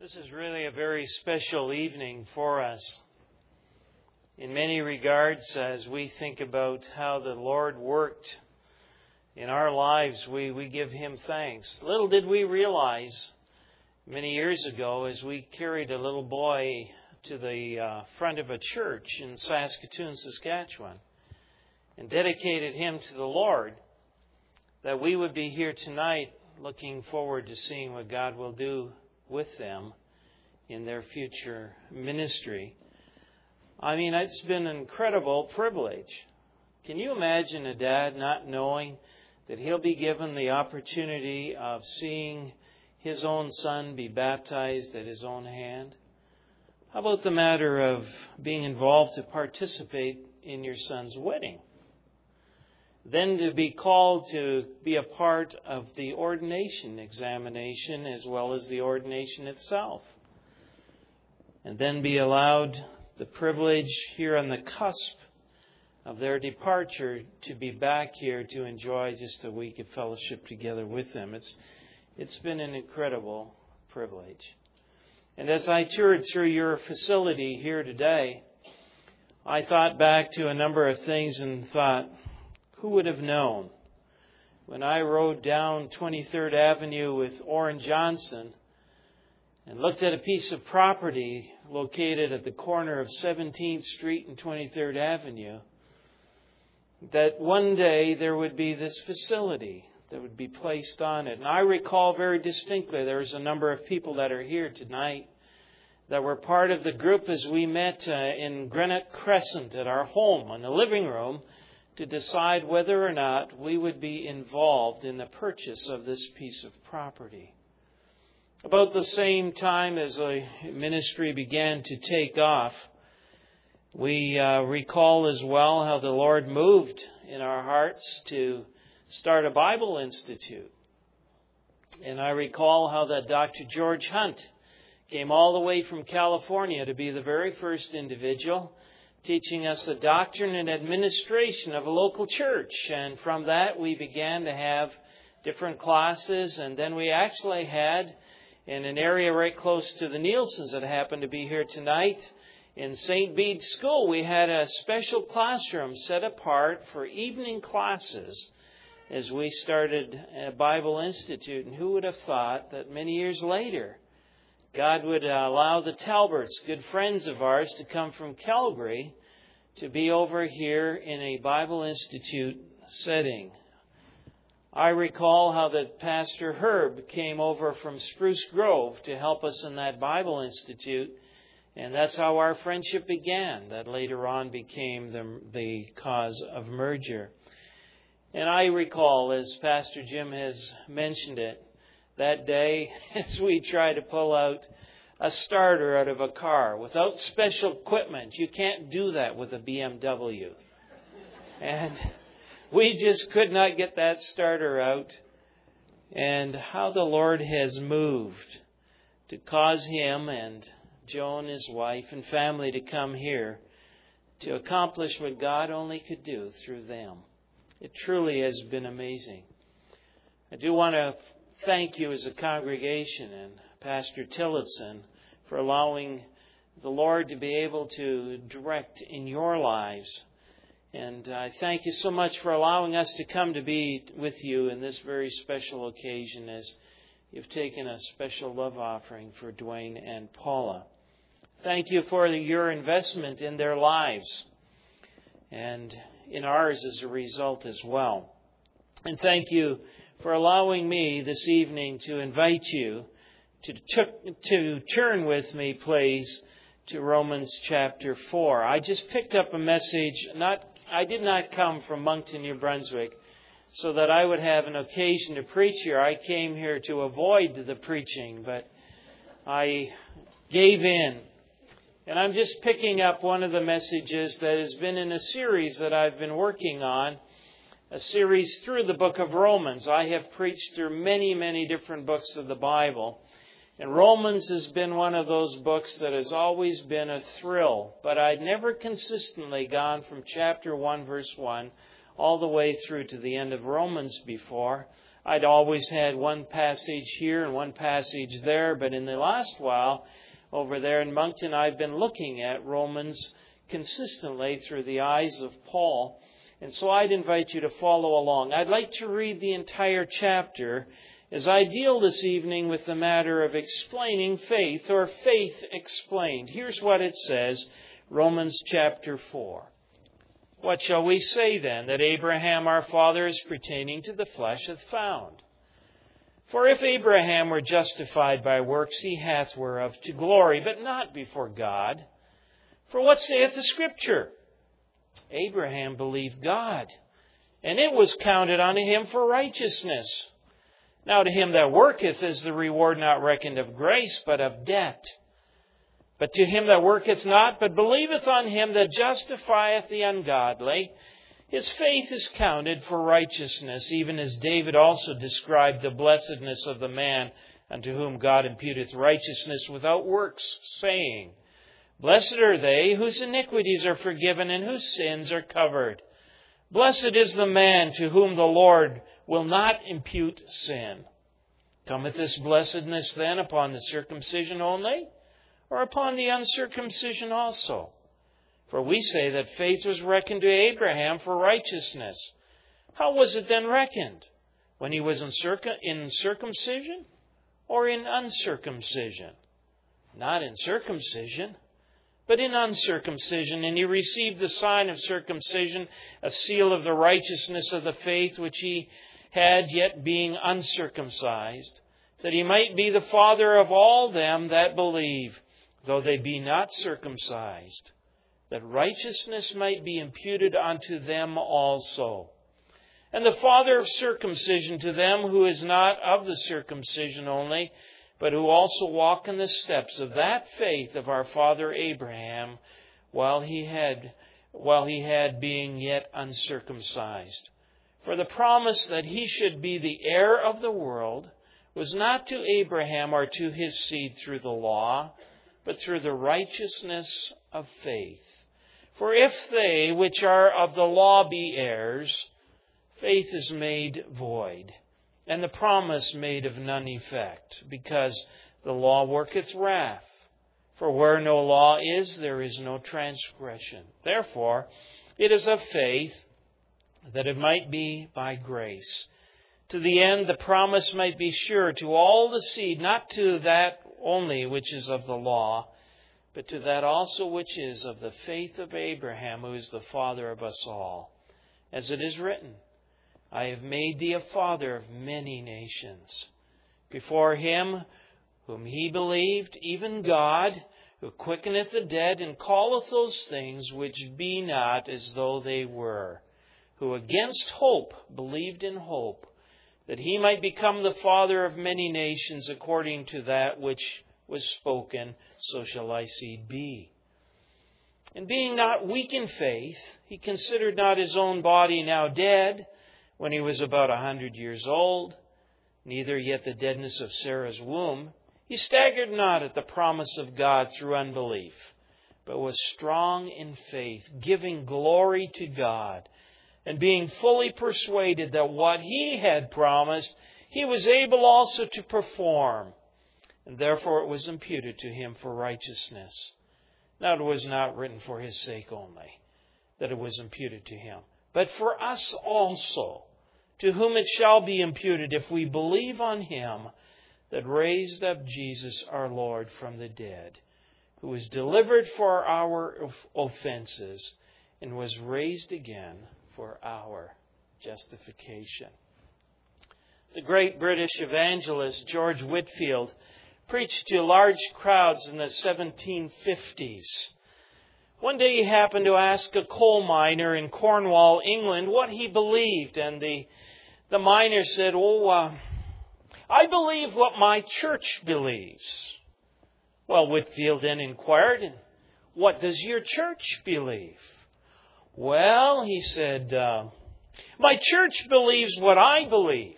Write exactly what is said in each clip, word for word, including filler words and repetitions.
This is really a very special evening for us. In many regards, as we think about how the Lord worked in our lives, we, we give Him thanks. Little did we realize many years ago as we carried a little boy to the uh, front of a church in Saskatoon, Saskatchewan, and dedicated him to the Lord, that we would be here tonight looking forward to seeing what God will do with them in their future ministry. I mean, it's been an incredible privilege. Can you imagine a dad not knowing that he'll be given the opportunity of seeing his own son be baptized at his own hand? How about the matter of being involved to participate in your son's wedding? Then to be called to be a part of the ordination examination as well as the ordination itself. And then be allowed the privilege here on the cusp of their departure to be back here to enjoy just a week of fellowship together with them. It's it's been an incredible privilege. And as I toured through your facility here today, I thought back to a number of things and thought, who would have known? When I rode down twenty-third Avenue with Orrin Johnson and looked at a piece of property located at the corner of seventeenth Street and twenty-third Avenue, that one day there would be this facility that would be placed on it. And I recall very distinctly there was a number of people that are here tonight that were part of the group as we met uh, in Granite Crescent at our home in the living room to decide whether or not we would be involved in the purchase of this piece of property. About the same time as the ministry began to take off, we uh, recall as well how the Lord moved in our hearts to start a Bible Institute. And I recall how that Doctor George Hunt came all the way from California to be the very first individual teaching us the doctrine and administration of a local church. And from that we began to have different classes, and then we actually had in an area right close to the Nielsen's that happened to be here tonight, in Saint Bede School, we had a special classroom set apart for evening classes as we started a Bible Institute. And who would have thought that many years later, God would allow the Talberts, good friends of ours, to come from Calgary to be over here in a Bible Institute setting. I recall how that Pastor Herb came over from Spruce Grove to help us in that Bible Institute, and that's how our friendship began. That later on became the, the cause of merger. And I recall, as Pastor Jim has mentioned it, that day as we tried to pull out a starter out of a car without special equipment. You can't do that with a B M W. And we just could not get that starter out. And how the Lord has moved to cause him and Joan, his wife, and family to come here to accomplish what God only could do through them. It truly has been amazing. I do want to thank you as a congregation and Pastor Tillotson for allowing the Lord to be able to direct in your lives. And I thank you so much for allowing us to come to be with you in this very special occasion as you've taken a special love offering for Dwayne and Paula. Thank you for your investment in their lives and in ours as a result as well. And thank you for allowing me this evening to invite you to, to, to turn with me, please, to Romans chapter four. I just picked up a message. Not, I did not come from Moncton, New Brunswick, so that I would have an occasion to preach here. I came here to avoid the preaching, but I gave in. And I'm just picking up one of the messages that has been in a series that I've been working on, a series through the book of Romans. I have preached through many, many different books of the Bible. And Romans has been one of those books that has always been a thrill. But I'd never consistently gone from chapter one, verse one, all the way through to the end of Romans before. I'd always had one passage here and one passage there, but in the last while, over there in Moncton, I've been looking at Romans consistently through the eyes of Paul. And so I'd invite you to follow along. I'd like to read the entire chapter as I deal this evening with the matter of explaining faith, or faith explained. Here's what it says, Romans chapter four. What shall we say then, that Abraham our father is pertaining to the flesh hath found? For if Abraham were justified by works, he hath whereof to glory, but not before God. For what saith the Scripture? Abraham believed God, and it was counted unto him for righteousness. Now to him that worketh is the reward not reckoned of grace, but of debt. But to him that worketh not, but believeth on him that justifieth the ungodly, his faith is counted for righteousness, even as David also described the blessedness of the man unto whom God imputeth righteousness without works, saying, Blessed are they whose iniquities are forgiven and whose sins are covered. Blessed is the man to whom the Lord will not impute sin. Cometh this blessedness then upon the circumcision only, or upon the uncircumcision also? For we say that faith was reckoned to Abraham for righteousness. How was it then reckoned? When he was in, circum- in circumcision or in uncircumcision? Not in circumcision, but in uncircumcision. And he received the sign of circumcision, a seal of the righteousness of the faith which he had, yet being uncircumcised, that he might be the father of all them that believe, though they be not circumcised, that righteousness might be imputed unto them also. And the father of circumcision to them who is not of the circumcision only, but who also walk in the steps of that faith of our father Abraham, while he had, while he had being yet uncircumcised. For the promise that he should be the heir of the world was not to Abraham or to his seed through the law, but through the righteousness of faith. For if they which are of the law be heirs, faith is made void, and the promise made of none effect, because the law worketh wrath. For where no law is, there is no transgression. Therefore, it is of faith, that it might be by grace, to the end the promise might be sure to all the seed, not to that only which is of the law, but to that also which is of the faith of Abraham, who is the father of us all. As it is written, I have made thee a father of many nations, before him whom he believed, even God, who quickeneth the dead, and calleth those things which be not as though they were, who against hope believed in hope, that he might become the father of many nations, according to that which was spoken, so shall thy seed be. And being not weak in faith, he considered not his own body now dead, when he was about a hundred years old, neither yet the deadness of Sarah's womb. He staggered not at the promise of God through unbelief, but was strong in faith, giving glory to God, and being fully persuaded that what he had promised, he was able also to perform. And therefore it was imputed to him for righteousness. Now it was not written for his sake only, that it was imputed to him, but for us also, to whom it shall be imputed if we believe on him that raised up Jesus our Lord from the dead, who was delivered for our offenses and was raised again for our justification. The great British evangelist George Whitefield preached to large crowds in the seventeen fifties. One day he happened to ask a coal miner in Cornwall, England, what he believed. And the, the miner said, oh, uh, I believe what my church believes. Well, Whitefield then inquired, what does your church believe? Well, he said, uh, my church believes what I believe.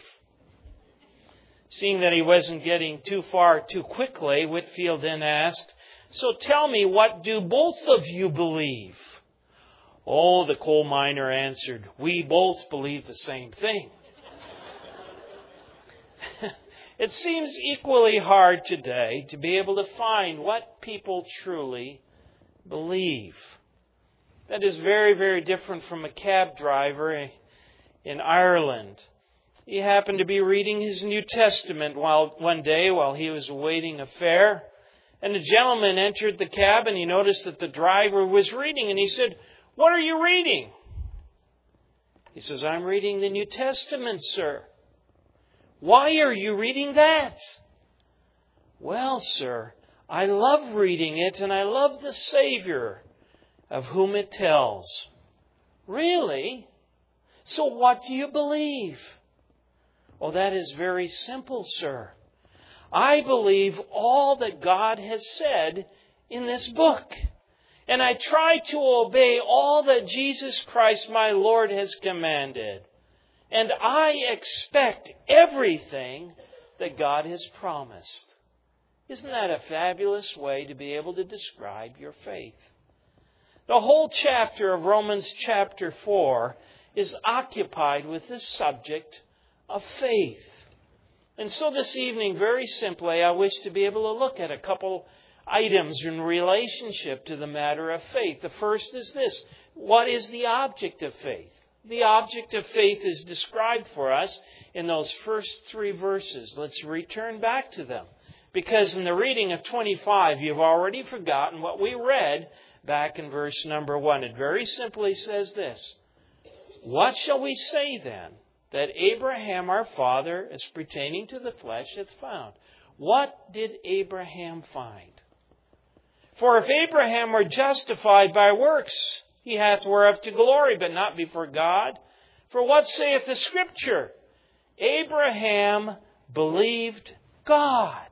Seeing that he wasn't getting too far too quickly, Whitefield then asked, so tell me, what do both of you believe? Oh, the coal miner answered, "We both believe the same thing." It seems equally hard today to be able to find what people truly believe. That is very, very different from a cab driver in Ireland. He happened to be reading his New Testament while one day while he was awaiting a fare. And a gentleman entered the cab and he noticed that the driver was reading. And he said, "What are you reading?" He says, "I'm reading the New Testament, sir." "Why are you reading that?" "Well, sir, I love reading it and I love the Savior of whom it tells." "Really? So what do you believe?" "Oh, that is very simple, sir. I believe all that God has said in this book. And I try to obey all that Jesus Christ, my Lord, has commanded. And I expect everything that God has promised." Isn't that a fabulous way to be able to describe your faith? The whole chapter of Romans chapter four is occupied with this subject of faith. And so this evening, very simply, I wish to be able to look at a couple items in relationship to the matter of faith. The first is this: what is the object of faith? The object of faith is described for us in those first three verses. Let's return back to them. Because in the reading of twenty-five, you've already forgotten what we read back in verse number one. It very simply says this: "What shall we say then that Abraham our father, as pertaining to the flesh, hath found?" What did Abraham find? "For if Abraham were justified by works, he hath whereof to glory, but not before God. For what saith the Scripture? Abraham believed God,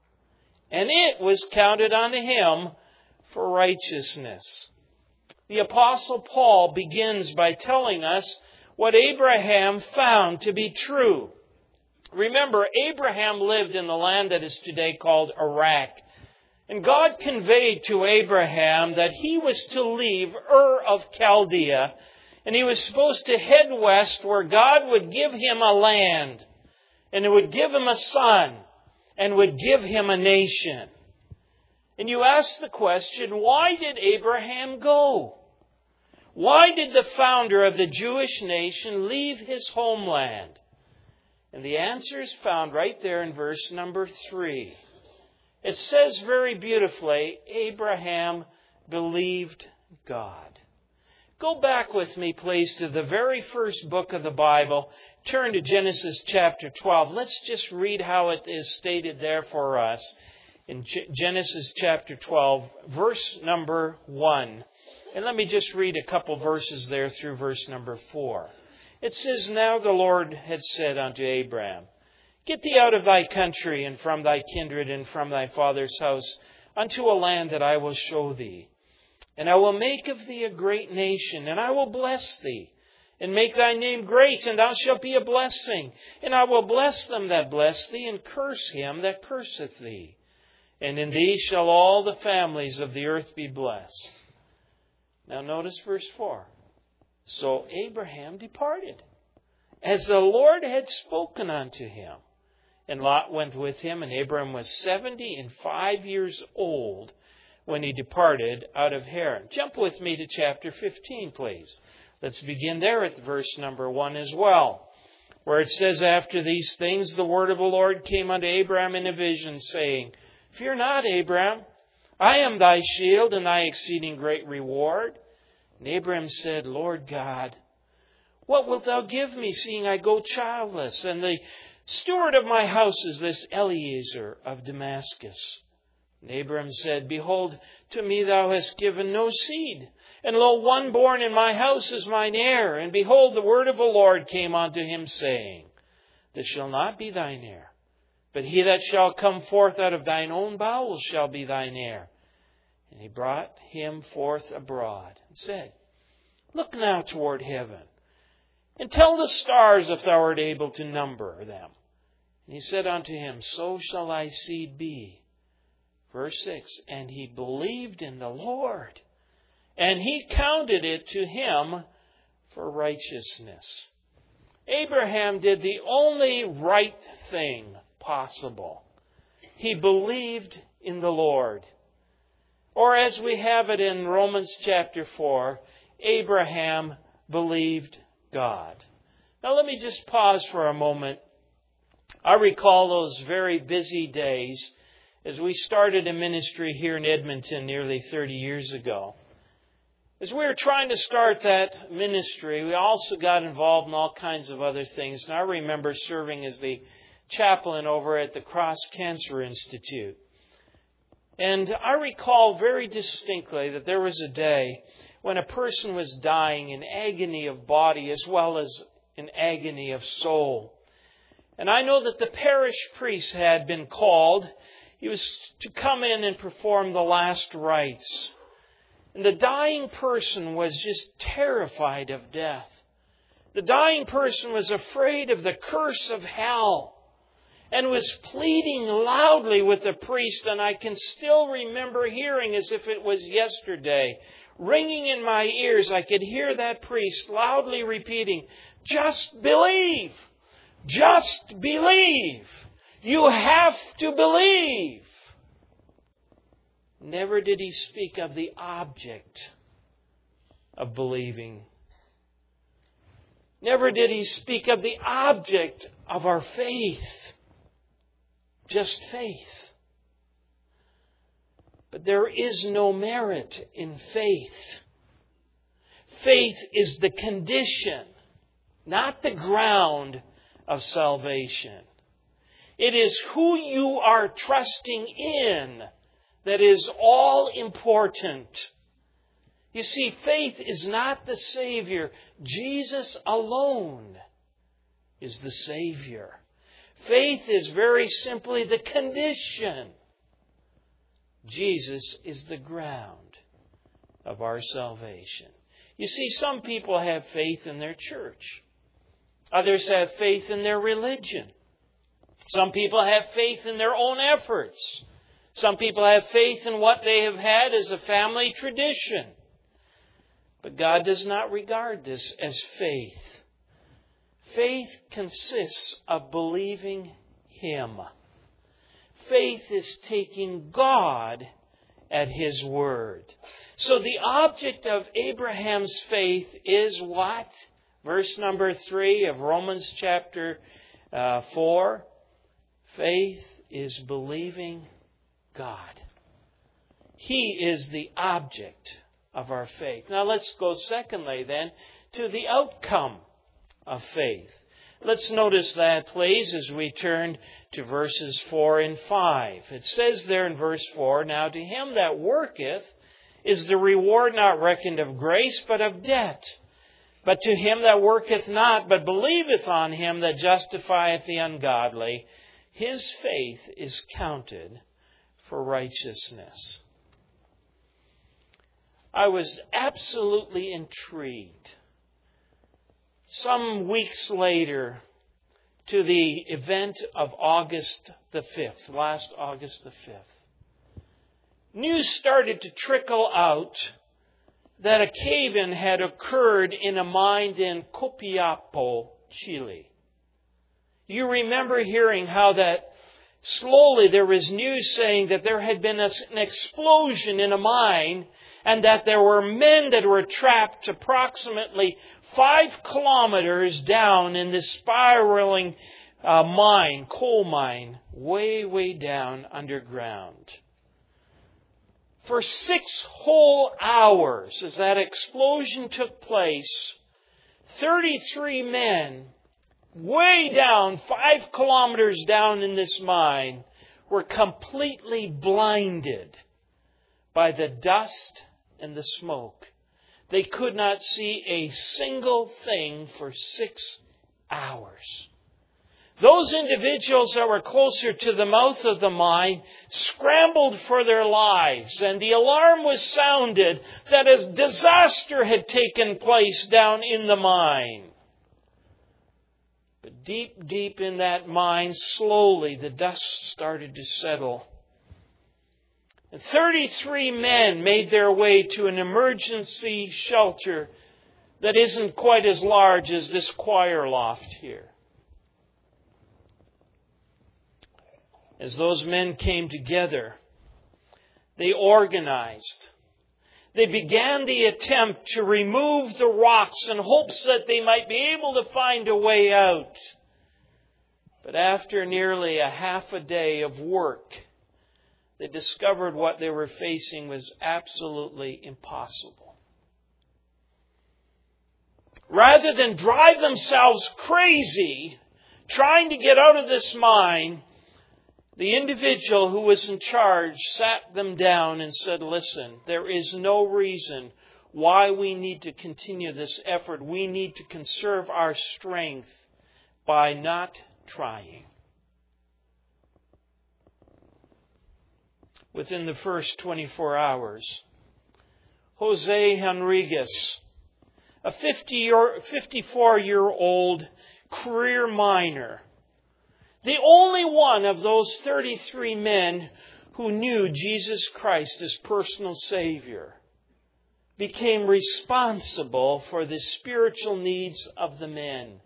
and it was counted unto him for righteousness." The Apostle Paul begins by telling us what Abraham found to be true. Remember, Abraham lived in the land that is today called Iraq. And God conveyed to Abraham that he was to leave Ur of Chaldea, and he was supposed to head west where God would give him a land, and it would give him a son, and would give him a nation. And you ask the question, why did Abraham go? Why did the founder of the Jewish nation leave his homeland? And the answer is found right there in verse number three. It says very beautifully, Abraham believed God. Go back with me, please, to the very first book of the Bible. Turn to Genesis chapter twelve. Let's just read how it is stated there for us. In Genesis chapter twelve, verse number one. And let me just read a couple verses there through verse number four. It says, "Now the Lord had said unto Abraham, Get thee out of thy country, and from thy kindred, and from thy father's house, unto a land that I will show thee. And I will make of thee a great nation, and I will bless thee, and make thy name great, and thou shalt be a blessing. And I will bless them that bless thee, and curse him that curseth thee. And in thee shall all the families of the earth be blessed." Now notice verse four. "So Abraham departed, as the Lord had spoken unto him. And Lot went with him, and Abraham was seventy and five years old when he departed out of Haran." Jump with me to chapter fifteen, please. Let's begin there at verse number one as well, where it says, "After these things the word of the Lord came unto Abraham in a vision, saying, Fear not, Abraham, I am thy shield and thy exceeding great reward. And Abraham said, Lord God, what wilt thou give me, seeing I go childless? And the steward of my house is this Eliezer of Damascus. And Abraham said, Behold, to me thou hast given no seed, and lo, one born in my house is mine heir. And behold, the word of the Lord came unto him, saying, This shall not be thine heir, but he that shall come forth out of thine own bowels shall be thine heir. And he brought him forth abroad, and said, Look now toward heaven, and tell the stars if thou art able to number them. And he said unto him, So shall thy seed be. Verse six, And he believed in the Lord, and he counted it to him for righteousness. Abraham did the only right thing possible. He believed in the Lord. Or as we have it in Romans chapter four, Abraham believed God. Now let me just pause for a moment. I recall those very busy days as we started a ministry here in Edmonton nearly thirty years ago. As we were trying to start that ministry, we also got involved in all kinds of other things. And I remember serving as the chaplain over at the Cross Cancer Institute. And I recall very distinctly that there was a day when a person was dying in agony of body as well as in agony of soul. And I know that the parish priest had been called. He was to come in and perform the last rites. And the dying person was just terrified of death. The dying person was afraid of the curse of hell and was pleading loudly with the priest. And I can still remember hearing, as if it was yesterday, ringing in my ears, I could hear that priest loudly repeating, "Just believe! Just believe! You have to believe!" Never did he speak of the object of believing. Never did he speak of the object of our faith. Just faith. But there is no merit in faith. Faith is the condition, not the ground of salvation. It is who you are trusting in that is all important. You see, faith is not the Savior. Jesus alone is the Savior. Faith is very simply the condition. Jesus is the ground of our salvation. You see, some people have faith in their church. Others have faith in their religion. Some people have faith in their own efforts. Some people have faith in what they have had as a family tradition. But God does not regard this as faith. Faith consists of believing Him. Faith is taking God at His word. So the object of Abraham's faith is what? Verse number three of Romans chapter uh, four. Faith is believing God. He is the object of our faith. Now let's go secondly then to the outcome of faith. Let's notice that, please, as we turn to verses four and five. It says there in verse four, "Now to him that worketh is the reward not reckoned of grace, but of debt. But to him that worketh not, but believeth on him that justifieth the ungodly, his faith is counted for righteousness." I was absolutely intrigued some weeks later to the event of August the fifth, last August the fifth. News started to trickle out that a cave-in had occurred in a mine in Copiapo, Chile. You remember hearing how that slowly there was news saying that there had been a, an explosion in a mine and that there were men that were trapped approximately five kilometers down in this spiraling uh, mine, coal mine, way, way down underground. For six whole hours as that explosion took place, thirty-three men way down, five kilometers down in this mine, were completely blinded by the dust and the smoke. They could not see a single thing for six hours. Those individuals that were closer to the mouth of the mine scrambled for their lives, and the alarm was sounded that a disaster had taken place down in the mine. But deep, deep in that mine, slowly the dust started to settle. And thirty-three men made their way to an emergency shelter that isn't quite as large as this choir loft here. As those men came together, they organized. They began the attempt to remove the rocks in hopes that they might be able to find a way out. But after nearly a half a day of work, they discovered what they were facing was absolutely impossible. Rather than drive themselves crazy trying to get out of this mine, the individual who was in charge sat them down and said, listen, there is no reason why we need to continue this effort. We need to conserve our strength by not trying. Within the first twenty-four hours, Jose Henriquez, a fifty-four-year-old career miner, the only one of those thirty-three men who knew Jesus Christ as personal Savior, became responsible for the spiritual needs of the men.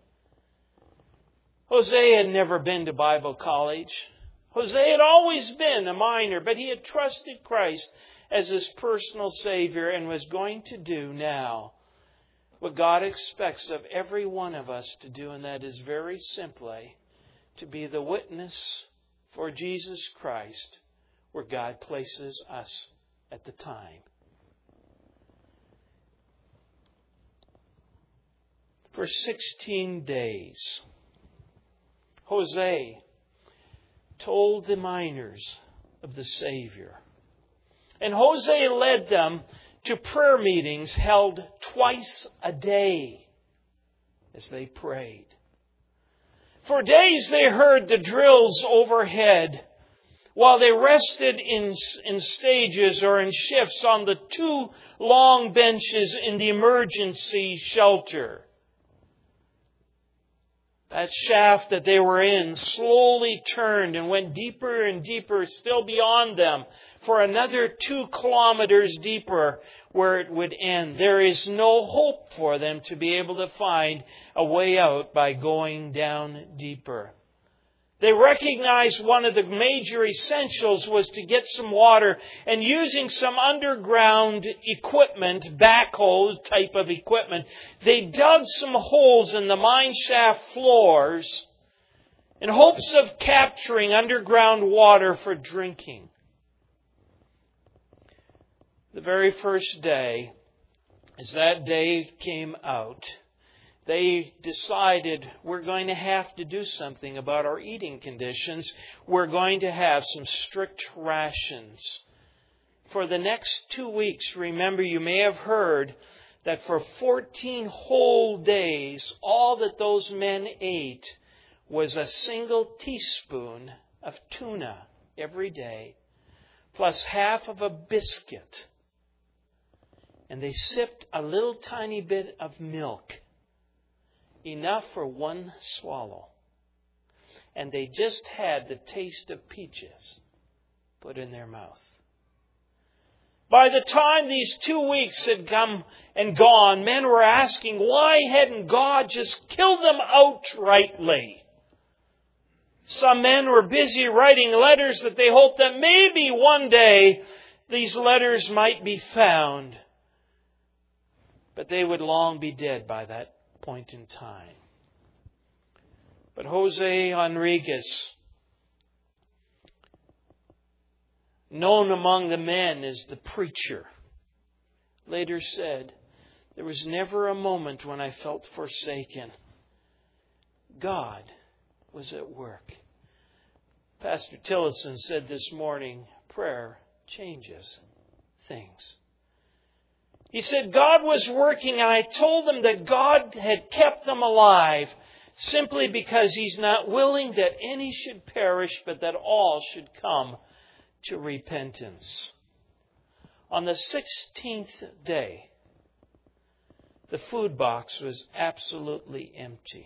Jose had never been to Bible college. Jose had always been a miner, but he had trusted Christ as his personal Savior and was going to do now what God expects of every one of us to do, and that is very simply to be the witness for Jesus Christ where God places us at the time. For sixteen days, Jose told the miners of the Savior. And Jose led them to prayer meetings held twice a day as they prayed. For days they heard the drills overhead while they rested in, in stages or in shifts on the two long benches in the emergency shelter. That shaft that they were in slowly turned and went deeper and deeper, still beyond them, for another two kilometers deeper where it would end. There is no hope for them to be able to find a way out by going down deeper. They recognized one of the major essentials was to get some water, and using some underground equipment, backhoe type of equipment, they dug some holes in the mine shaft floors in hopes of capturing underground water for drinking. The very first day, as that day came out, they decided we're going to have to do something about our eating conditions. We're going to have some strict rations. For the next two weeks, remember, you may have heard that for fourteen whole days, all that those men ate was a single teaspoon of tuna every day, plus half of a biscuit. And they sipped a little tiny bit of milk. Enough for one swallow. And they just had the taste of peaches put in their mouth. By the time these two weeks had come and gone, men were asking, why hadn't God just killed them outrightly? Some men were busy writing letters that they hoped that maybe one day these letters might be found. But they would long be dead by that point in time. But Jose Henriquez, known among the men as the preacher, later said, there was never a moment when I felt forsaken. God was at work. Pastor Tillotson said this morning, prayer changes things. He said God was working, and I told them that God had kept them alive simply because He's not willing that any should perish, but that all should come to repentance. On the sixteenth day, the food box was absolutely empty.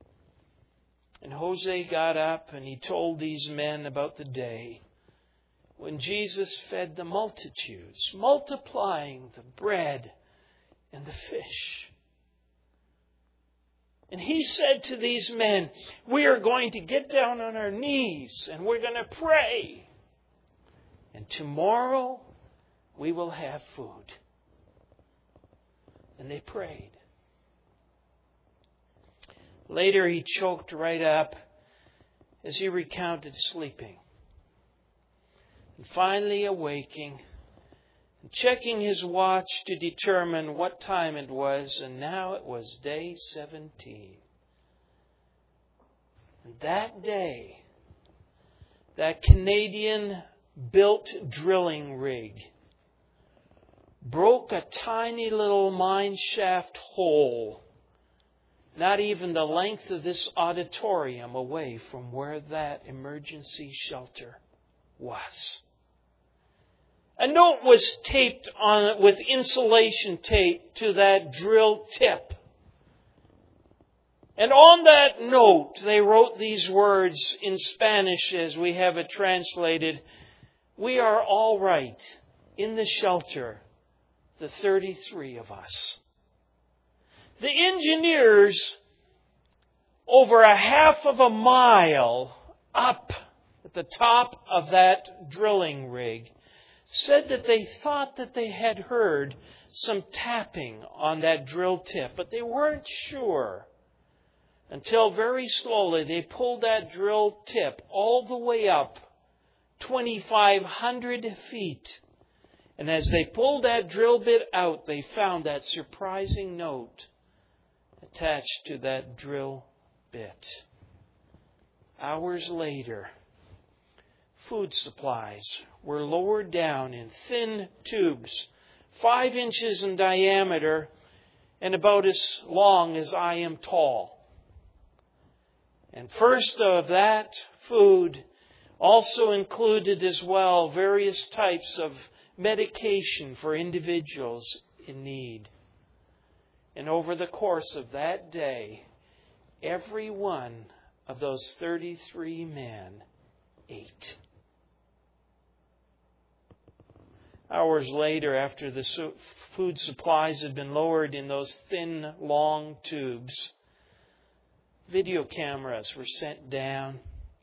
And Jose got up and he told these men about the day. when Jesus fed the multitudes, multiplying the bread and the fish. And He said to these men, we are going to get down on our knees and we're going to pray. And tomorrow we will have food. And they prayed. Later He choked right up as He recounted sleeping. And finally awaking and checking His watch to determine what time it was. And now it was day seventeen. And that day, that Canadian-built drilling rig broke a tiny little mine shaft hole, not even the length of this auditorium away from where that emergency shelter was. A note was taped on it with insulation tape to that drill tip. And on that note, they wrote these words in Spanish as we have it translated. We are all right in the shelter, the thirty-three of us. The engineers, over a half of a mile up at the top of that drilling rig, said that they thought that they had heard some tapping on that drill tip, but they weren't sure until very slowly they pulled that drill tip all the way up twenty-five hundred feet. And as they pulled that drill bit out, they found that surprising note attached to that drill bit. Hours later, food supplies were lowered down in thin tubes, five inches in diameter and about as long as I am tall. And first of that food also included as well various types of medication for individuals in need. And over the course of that day, every one of those thirty-three men ate. Hours later, after the food supplies had been lowered in those thin, long tubes, video cameras were sent down.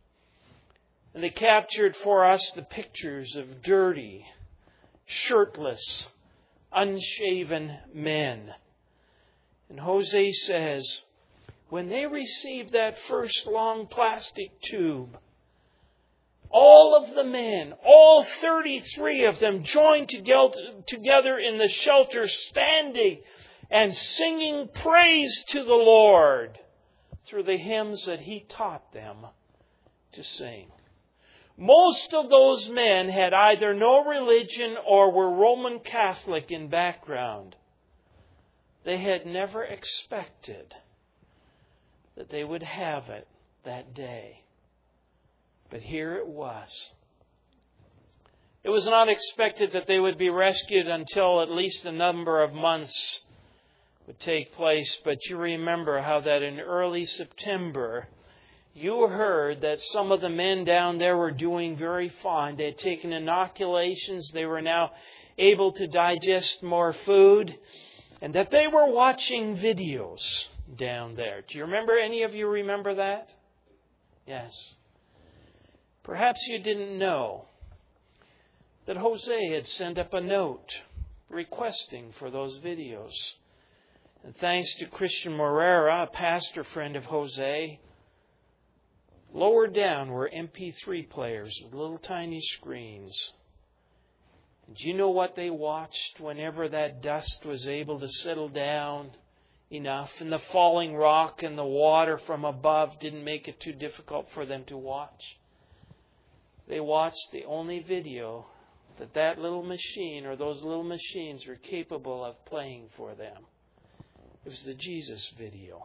And they captured for us the pictures of dirty, shirtless, unshaven men. And Jose says, when they received that first long plastic tube, all of the men, all thirty-three of them, joined together in the shelter, standing and singing praise to the Lord through the hymns that He taught them to sing. Most of those men had either no religion or were Roman Catholic in background. They had never expected that they would have it that day. But here it was. It was not expected that they would be rescued until at least a number of months would take place. But you remember how that in early September, you heard that some of the men down there were doing very fine. They had taken inoculations. They were now able to digest more food. And that they were watching videos down there. Do you remember, any of you remember that? Yes. Perhaps you didn't know that Jose had sent up a note requesting for those videos. And thanks to Christian Morera, a pastor friend of Jose, lower down were M P three players with little tiny screens. And do you know what they watched whenever that dust was able to settle down enough and the falling rock and the water from above didn't make it too difficult for them to watch? They watched the only video that that little machine or those little machines were capable of playing for them. It was the Jesus video.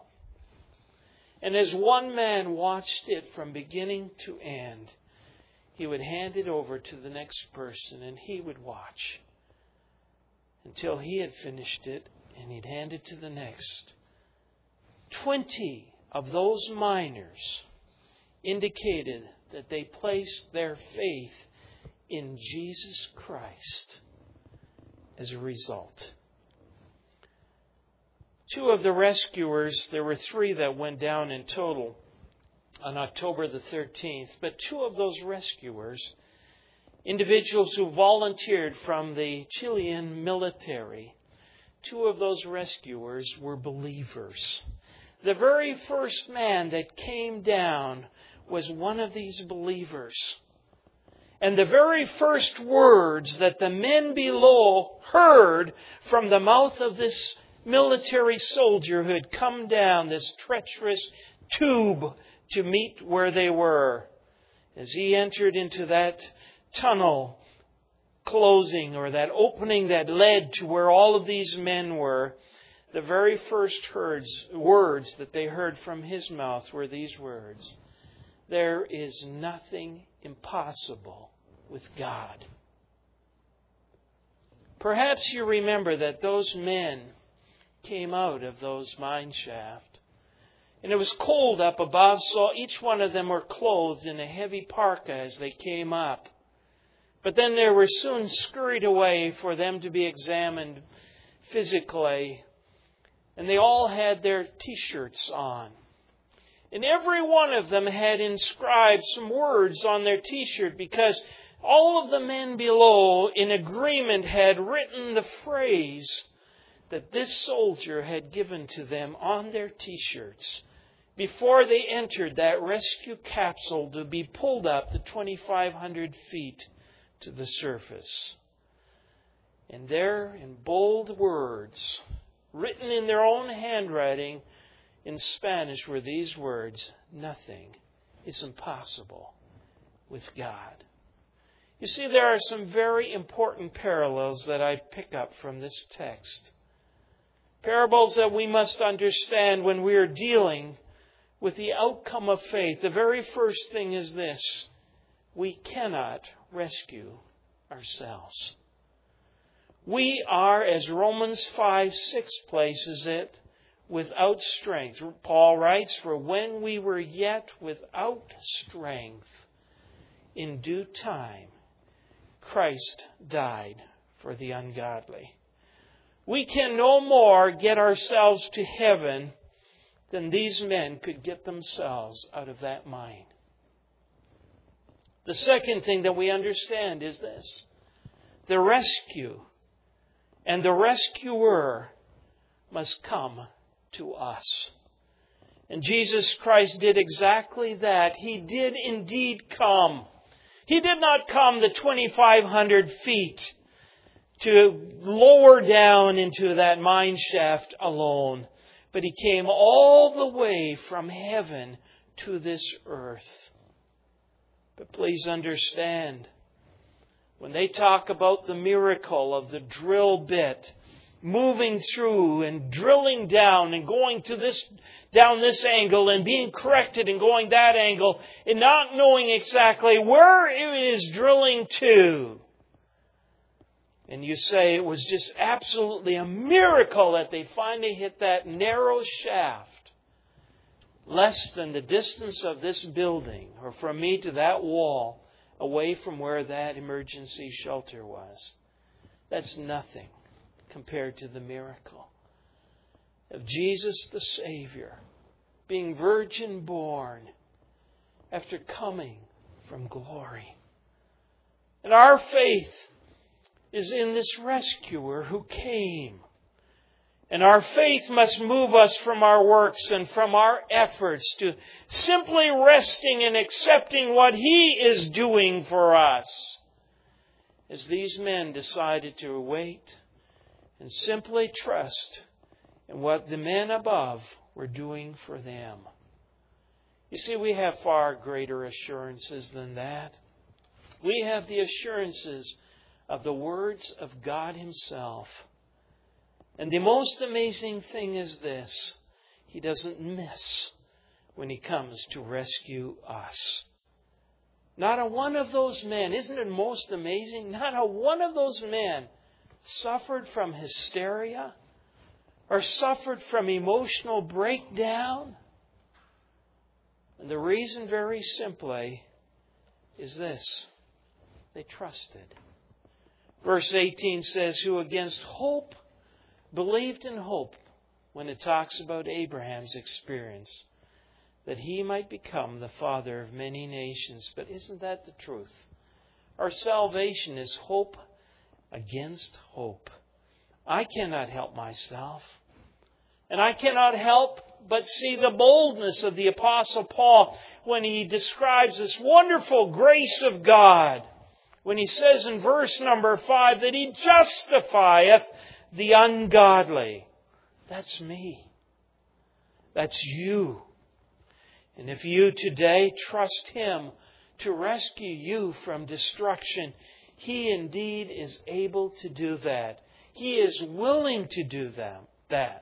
And as one man watched it from beginning to end, he would hand it over to the next person and he would watch until he had finished it and he'd hand it to the next. Twenty of those miners indicated that they placed their faith in Jesus Christ as a result. Two of the rescuers, there were three that went down in total on October the thirteenth, but two of those rescuers, individuals who volunteered from the Chilean military, two of those rescuers were believers. The very first man that came down was one of these believers. And the very first words that the men below heard from the mouth of this military soldier who had come down this treacherous tube to meet where they were, as he entered into that tunnel closing, or that opening that led to where all of these men were, the very first herds, words that they heard from his mouth were these words: "There is nothing impossible with God." Perhaps you remember that those men came out of those mine shaft, and it was cold up above, so each one of them were clothed in a heavy parka as they came up. But then they were soon scurried away for them to be examined physically. And they all had their T-shirts on. And every one of them had inscribed some words on their T-shirt, because all of the men below in agreement had written the phrase that this soldier had given to them on their T-shirts before they entered that rescue capsule to be pulled up the twenty-five hundred feet to the surface. And there, in bold words, written in their own handwriting in Spanish, were these words: "Nothing is impossible with God." You see, there are some very important parallels that I pick up from this text. Parables that we must understand when we are dealing with the outcome of faith. The very first thing is this: we cannot rescue ourselves. We are, as Romans five six places it, without strength. Paul writes, "For when we were yet without strength, in due time, Christ died for the ungodly." We can no more get ourselves to heaven than these men could get themselves out of that mine. The second thing that we understand is this: the rescue and the rescuer must come to us. And Jesus Christ did exactly that. He did indeed come. He did not come the twenty-five hundred feet to lower down into that mine shaft alone, but He came all the way from heaven to this earth. But please understand, when they talk about the miracle of the drill bit moving through and drilling down and going to this, down this angle and being corrected and going that angle and not knowing exactly where it is drilling to, and you say it was just absolutely a miracle that they finally hit that narrow shaft, less than the distance of this building, or from me to that wall, away from where that emergency shelter was. That's nothing compared to the miracle of Jesus the Savior being virgin born after coming from glory. And our faith is in this rescuer who came. And our faith must move us from our works and from our efforts to simply resting and accepting what He is doing for us. As these men decided to wait and simply trust in what the men above were doing for them. You see, we have far greater assurances than that. We have the assurances of the words of God Himself. And the most amazing thing is this: He doesn't miss when He comes to rescue us. Not a one of those men, isn't it most amazing? Not a one of those men suffered from hysteria or suffered from emotional breakdown. And the reason, very simply, is this: They trusted. Verse eighteen says, who against hope believed in hope, when it talks about Abraham's experience, that he might become the father of many nations. But isn't that the truth? Our salvation is hope against hope. I cannot help myself. And I cannot help but see the boldness of the Apostle Paul when he describes this wonderful grace of God. When he says in verse number five that He justifieth the ungodly. That's me. That's you. And if you today trust Him to rescue you from destruction, He indeed is able to do that. He is willing to do that.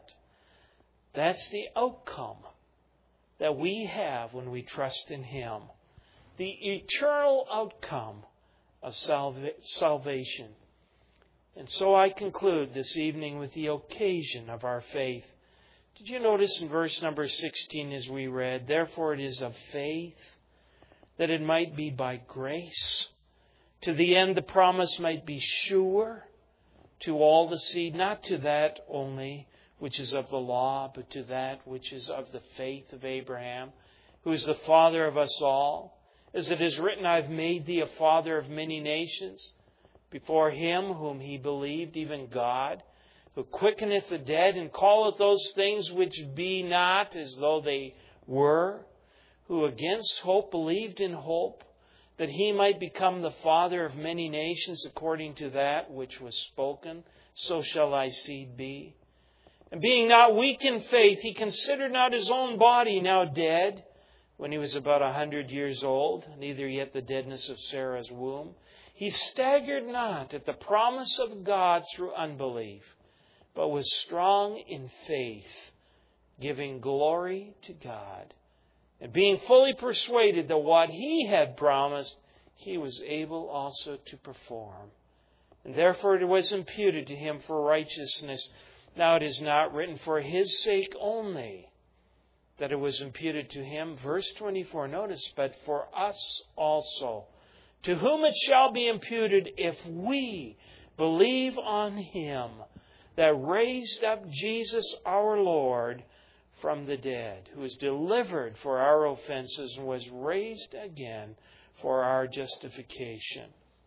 That's the outcome that we have when we trust in Him. The eternal outcome of salva- salvation. And so I conclude this evening with the occasion of our faith. Did you notice in verse number sixteen as we read, therefore it is of faith, that it might be by grace, to the end the promise might be sure to all the seed, not to that only which is of the law, but to that which is of the faith of Abraham, who is the father of us all. As it is written, I have made thee a father of many nations, before Him whom he believed, even God, who quickeneth the dead, and calleth those things which be not as though they were, who against hope believed in hope, that he might become the father of many nations, according to that which was spoken, so shall thy seed be. And being not weak in faith, he considered not his own body now dead, when he was about a hundred years old, neither yet the deadness of Sarah's womb. He staggered not at the promise of God through unbelief, but was strong in faith, giving glory to God, and being fully persuaded that what He had promised, He was able also to perform. And therefore it was imputed to him for righteousness. Now it is not written for his sake only that it was imputed to him. Verse twenty-four, notice, but for us also, to whom it shall be imputed if we believe on Him that raised up Jesus our Lord from the dead, who was delivered for our offenses and was raised again for our justification.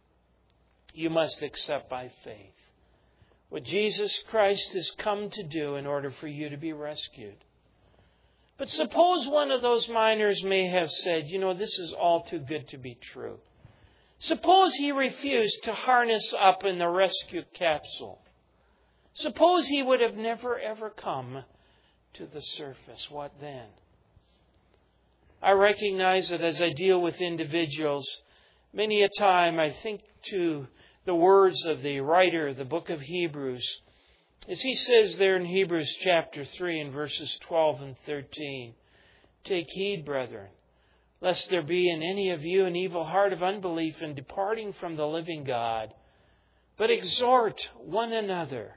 You must accept by faith what Jesus Christ has come to do in order for you to be rescued. But suppose one of those miners may have said, you know, this is all too good to be true. Suppose he refused to harness up in the rescue capsule. Suppose he would have never ever come to the surface. What then? I recognize that as I deal with individuals, many a time I think to the words of the writer of the book of Hebrews, as he says there in Hebrews chapter three and verses twelve and thirteen, take heed, brethren, lest there be in any of you an evil heart of unbelief in departing from the living God, but exhort one another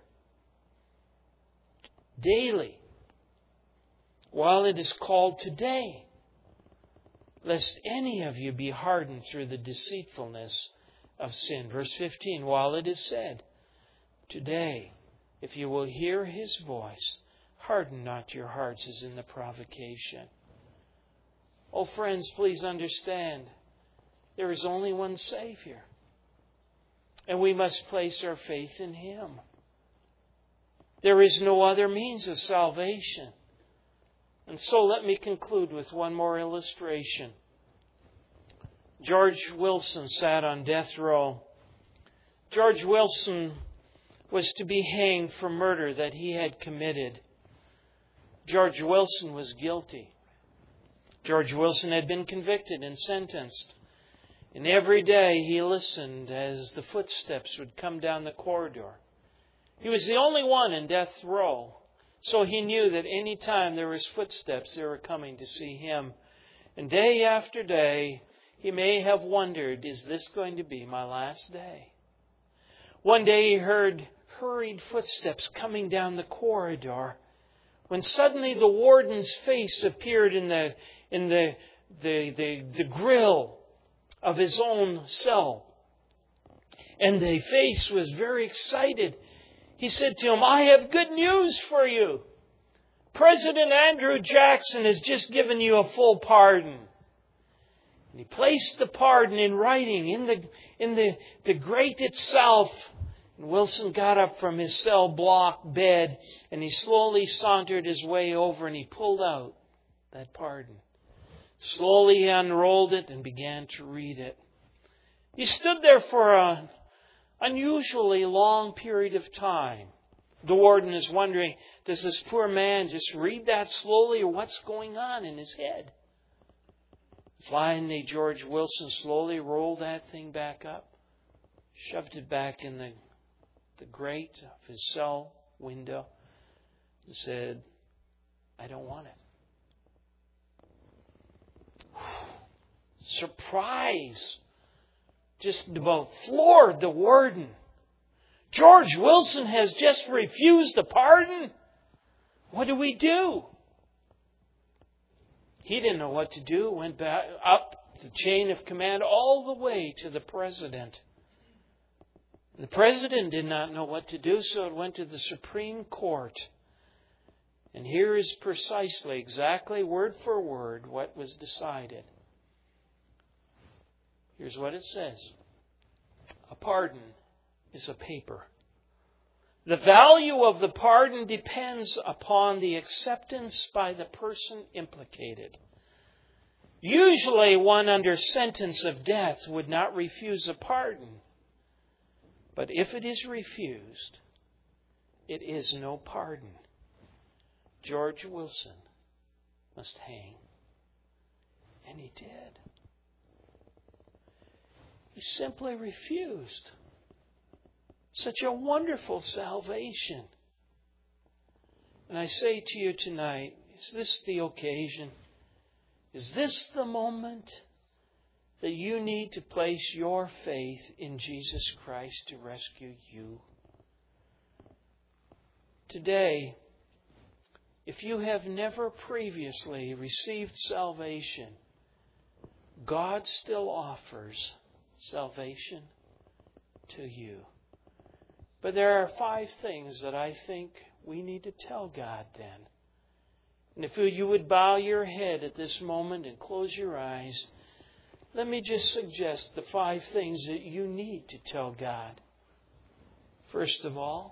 daily, while it is called today, lest any of you be hardened through the deceitfulness of sin. Verse fifteen, while it is said, today, if you will hear His voice, harden not your hearts as in the provocation. Oh, friends, please understand, there is only one Savior, and we must place our faith in Him. There is no other means of salvation. And so let me conclude with one more illustration. George Wilson sat on death row. George Wilson was to be hanged for murder that he had committed. George Wilson was guilty. George Wilson had been convicted and sentenced. And every day he listened as the footsteps would come down the corridor. He was the only one in death row. So he knew that any time there was footsteps, they were coming to see him. And day after day, he may have wondered, is this going to be my last day? One day he heard hurried footsteps coming down the corridor, when suddenly the warden's face appeared in the in the the the, the grill of his own cell. And the face was very excited. He said to him, I have good news for you. President Andrew Jackson has just given you a full pardon. And he placed the pardon in writing in the, in the, the grate itself. And Wilson got up from his cell block bed and he slowly sauntered his way over and he pulled out that pardon. Slowly he unrolled it and began to read it. He stood there for an unusually long period of time. The warden is wondering, does this poor man just read that slowly, or what's going on in his head? Finally, George Wilson slowly rolled that thing back up, shoved it back in the, the grate of his cell window, and said, I don't want it. Surprise! Just about floored the warden. George Wilson has just refused a pardon. What do we do? He didn't know what to do. Went back up the chain of command all the way to the president. The president did not know what to do, so it went to the Supreme Court. And here is precisely, exactly word for word, what was decided. Here's what it says. A pardon is a paper. The value of the pardon depends upon the acceptance by the person implicated. Usually one under sentence of death would not refuse a pardon. But if it is refused, it is no pardon. George Wilson must hang. And he did. He simply refused. Such a wonderful salvation. And I say to you tonight, is this the occasion? Is this the moment that you need to place your faith in Jesus Christ to rescue you? Today, if you have never previously received salvation, God still offers salvation to you. But there are five things that I think we need to tell God then. And if you would bow your head at this moment and close your eyes, let me just suggest the five things that you need to tell God. First of all,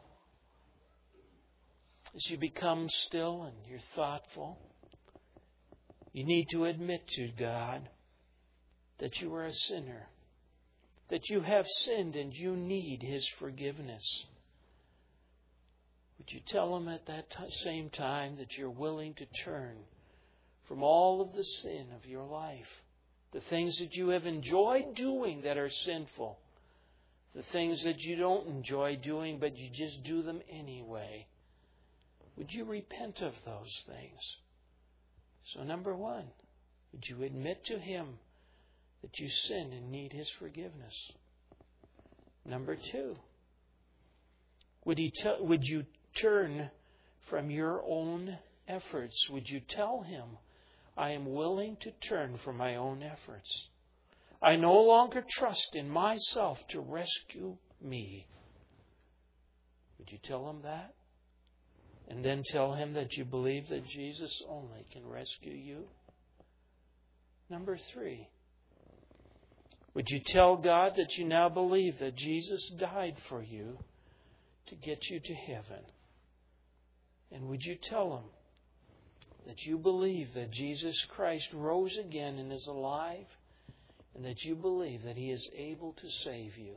as you become still and you're thoughtful, you need to admit to God that you are a sinner, that you have sinned and you need His forgiveness. Would you tell Him at that t- same time that you're willing to turn from all of the sin of your life, the things that you have enjoyed doing that are sinful, the things that you don't enjoy doing but you just do them anyway? Would you repent of those things? So number one, would you admit to Him that you sin and need His forgiveness? Number two, would, he te- would you turn from your own efforts? Would you tell Him, I am willing to turn from my own efforts. I no longer trust in myself to rescue me. Would you tell Him that? And then tell Him that you believe that Jesus only can rescue you? Number three, would you tell God that you now believe that Jesus died for you to get you to heaven? And would you tell Him that you believe that Jesus Christ rose again and is alive, and that you believe that He is able to save you?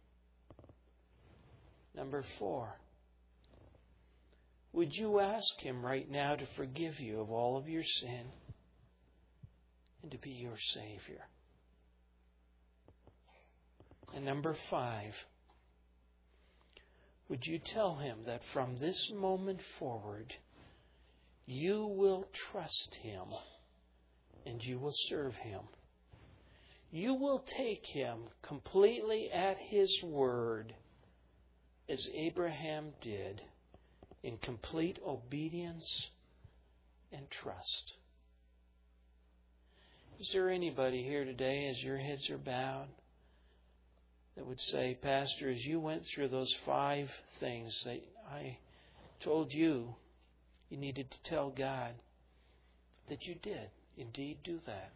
Number four, would you ask Him right now to forgive you of all of your sin and to be your Savior? And number five, would you tell Him that from this moment forward, you will trust Him and you will serve Him? You will take Him completely at His word, as Abraham did, in complete obedience and trust. Is there anybody here today, as your heads are bowed, that would say, Pastor, as you went through those five things that I told you you needed to tell God, that you did indeed do that.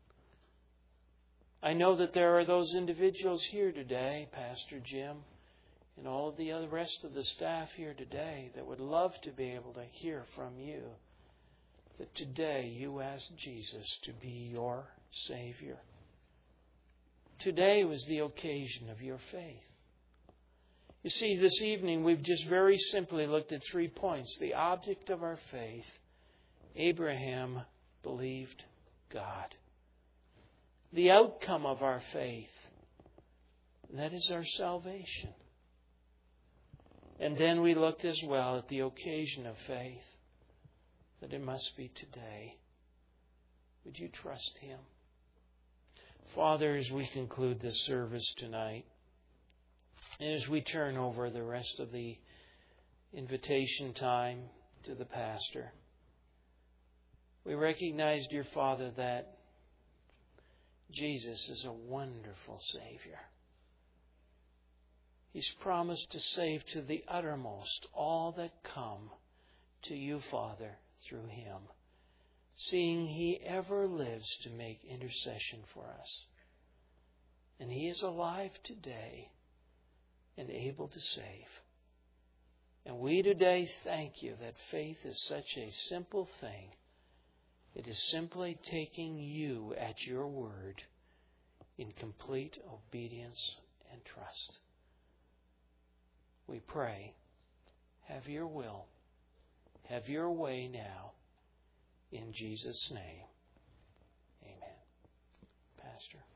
I know that there are those individuals here today, Pastor Jim, and all of the other rest of the staff here today that would love to be able to hear from you that today you asked Jesus to be your Savior. Today was the occasion of your faith. You see, this evening we've just very simply looked at three points. The object of our faith, Abraham believed God. The outcome of our faith, that is our salvation. And then we looked as well at the occasion of faith, that it must be today. Would you trust Him? Father, as we conclude this service tonight, and as we turn over the rest of the invitation time to the pastor, we recognize, dear Father, that Jesus is a wonderful Savior. He's promised to save to the uttermost all that come to you, Father, through Him, seeing He ever lives to make intercession for us. And He is alive today and able to save. And we today thank you that faith is such a simple thing. It is simply taking you at your word in complete obedience and trust. We pray, have your will, have your way now, in Jesus' name. Amen. Pastor.